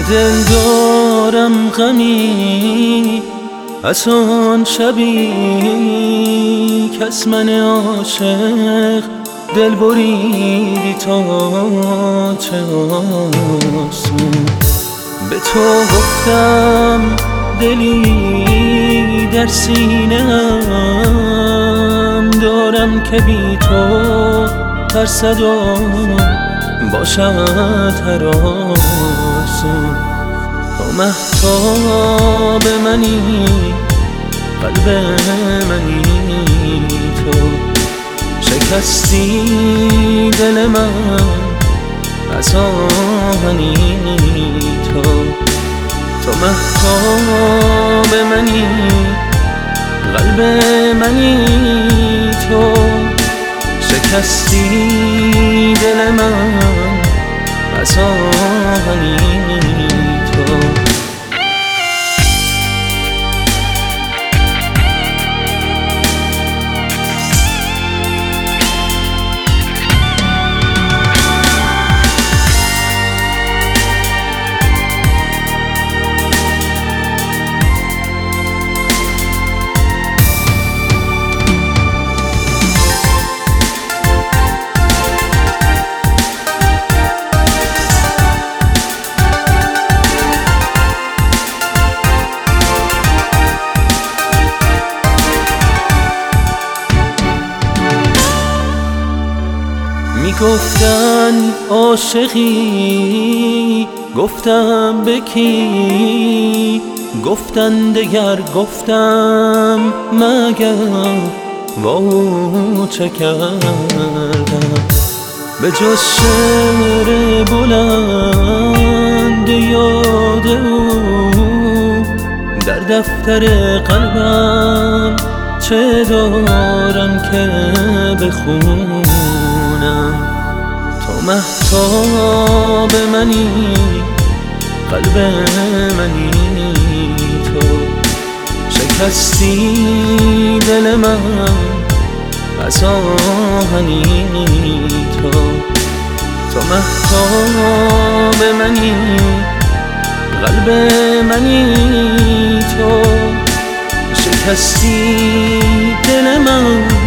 دل دارم غمی از آن شبی کس من عاشق دل بریدی تا چه آسون. به تو گفتم دلی در سینه‌ام دارم که بی تو ترسد و باشد هر آسون. تو مهتاب منی قلب منی تو شکستی دل من از آهنی تو. تو مهتاب منی قلب منی تو شکستی دل من از آهنی تو. گفتن عاشقی گفتم به کی، گفتن دگر گفتم مگر واو چه کردم. به جز شعر بلند یاد او در دفتر قلبم چه دارم که بخونم. تو مهتاب منی قلب منی تو شکستی دل من از آهنی تو. تو مهتاب منی قلب منی تو شکستی دل من